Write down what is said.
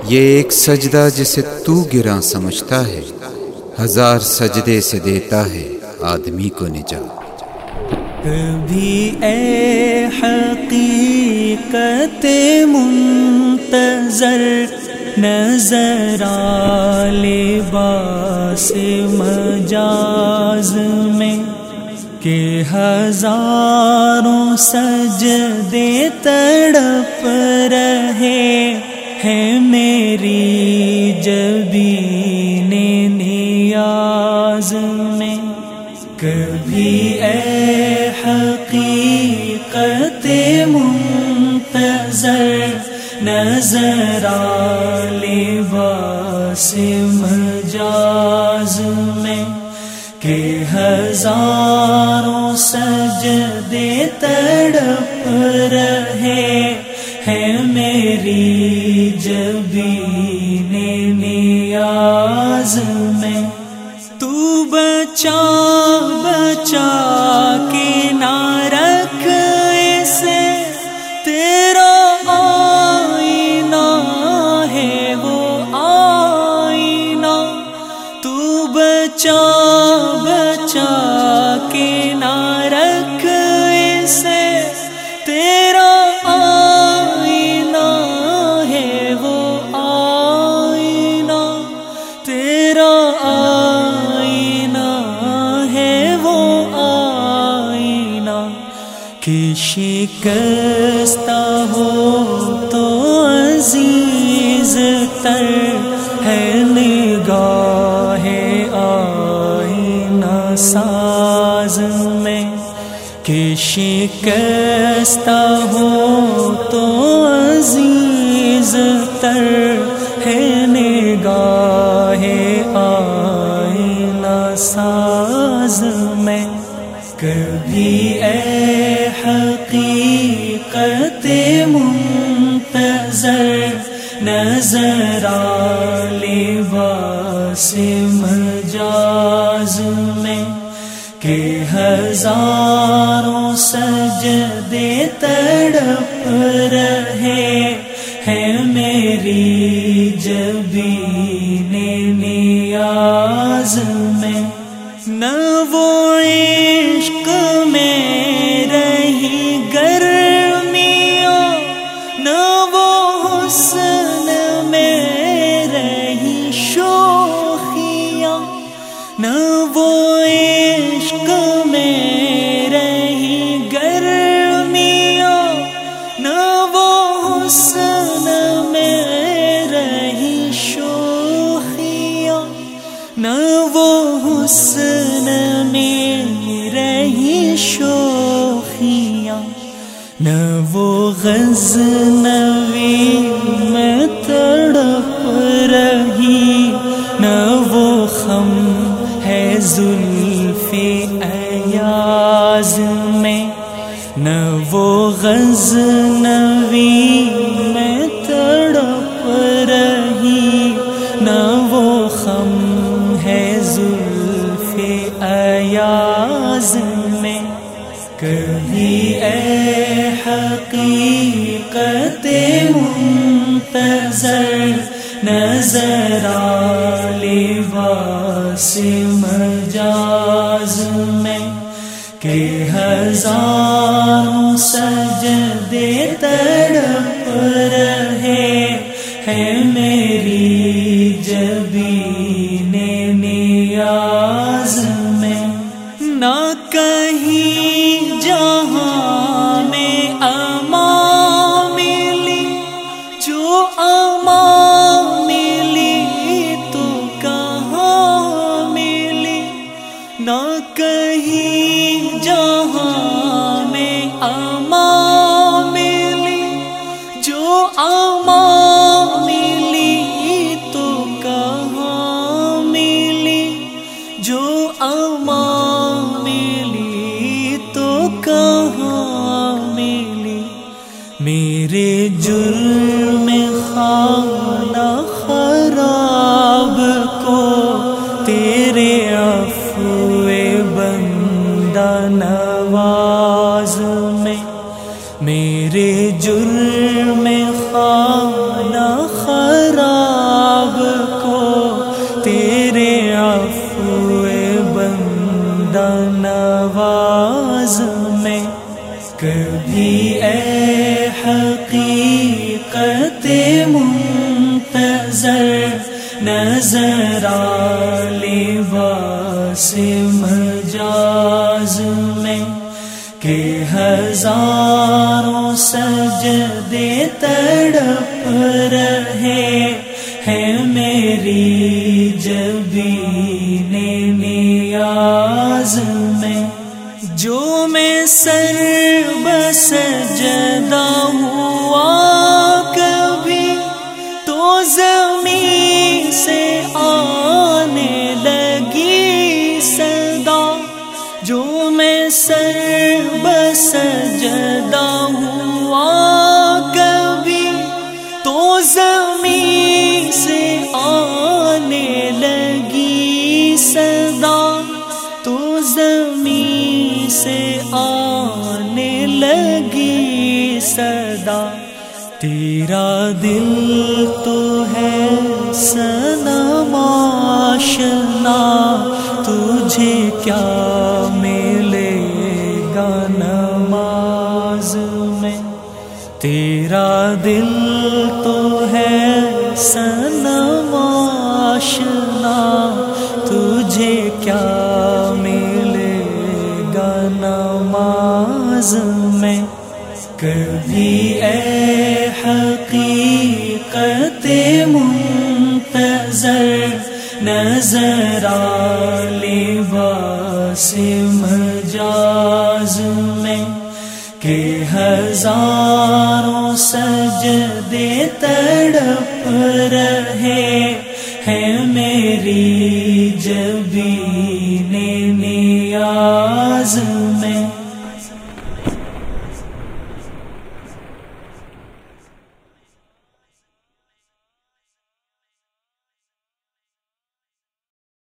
یہ ایک سجدہ جسے تو گراں سمجھتا ہے، 1000 سجدے سے دیتا ہے آدمی کو نجات۔ کبھی اے حقیقت منتظر نظر آ لباس مجاز میں، کہ ہزاروں سجدے تڑپ رہے ہیں میری جبین نیاز میں۔ کبھی اے حقیقت منتظر نظر آ لباس مجاز میں، کہ ہزاروں سجدے تڑپ رہے ہیں میری جبین نیاز میں۔ تو بچا بچا کے نہ رکھ اسے، تیرا آئینہ ہے وہ آئینہ۔ تو بچا بچا کے نہ رکھ اسے، تیرا آئینہ ہے وہ آئینہ، تیرا آئینہ ہے وہ آئینہ۔ کہ شکستہ ہو تو عزیز تر ہے نگاہ آئینہ ساز میں، کہ شکستہ ہو تو عزیز تر ہے نگاہ آئینہ ساز میں۔ کبھی اے حقیقت منتظر نظر آ لباس مجاز میں، کہ ہزاروں سجدے تڑپ رہے ہیں میری جبین نیاز میں۔ نہ وہ عشق میں رہی گرمیاں، نہ وہ حسن میں رہی شوخیاں، نہ وہ عشق میں رہی گرمیاں، نہ وہ حسن میں رہی شوخیاں، نہ وہ حسن میں رہی شوخیاں، نہ وہ غزنوی میں تڑپ رہی، نہ وہ خم ہے زلف ایاز میں، نہ وہ غزنوی میں تڑپ رہی، نہ وہ خم ہے زلف ایاز میں۔ کبھی اے حقیقت منتظر نظر آ لباس مجاز میں، کہ ہزاروں سجدے تڑپ رہے ہیں میری جبین نیاز میں۔ نہ کہیں جہاں میں امان ملی، جو امان ملی تو کہاں ملی، نہ کہیں جہاں میں امان ملی، جو امان ملی تو کہاں ملی، جو امان ملی تو کہاں ملی۔ میرے جرم خانہ خراب کو تیرے عفو بندہ نواز میں، میرے جرم خانہ خراب نواز میں کبھی اے حقیقت منتظر نظر آ لباس مجاز میں کہ ہزاروں سجدے تڑپ رہے ہیں میری جبین نیاز میں جو میں سر بسجدہ ہوا کبھی تو زمین سے آنے لگی صدا جو میں سر بسجدہ ہوا کبھی تو زمین سے آنے لگی صدا تو زمین سے آنے لگی صدا تیرا دل تو ہے صنم آشنا تجھے کیا ملے گا نماز میں تیرا دل تو ہے صنم آشنا تجھے کیا ملے گا نماز میں کبھی اے حقیقت منتظر نظر آ لباس مجاز میں کہ ہزاروں سجدے تڑپ رہے ہیں میری جبین نیاز